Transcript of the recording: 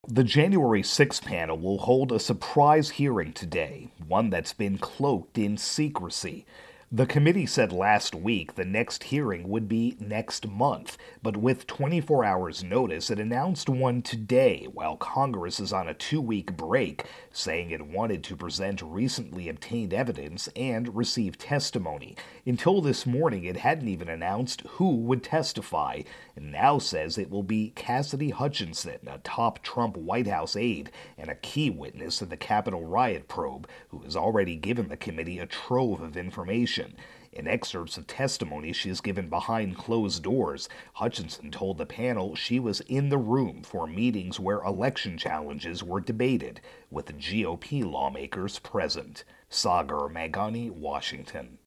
The January 6 panel will hold a surprise hearing today, one that's been cloaked in secrecy. The committee said last week the next hearing would be next month, but with 24 hours' notice, it announced one today while Congress is on a 2 week break, saying it wanted to present recently obtained evidence and receive testimony. Until this morning, it hadn't even announced who would testify, and now says it will be Cassidy Hutchinson, a top Trump White House aide and a key witness in the Capitol riot probe, who has already given the committee a trove of information. In excerpts of testimony she has given behind closed doors, Hutchinson told the panel she was in the room for meetings where election challenges were debated, with GOP lawmakers present. Sagar Meghani, Washington.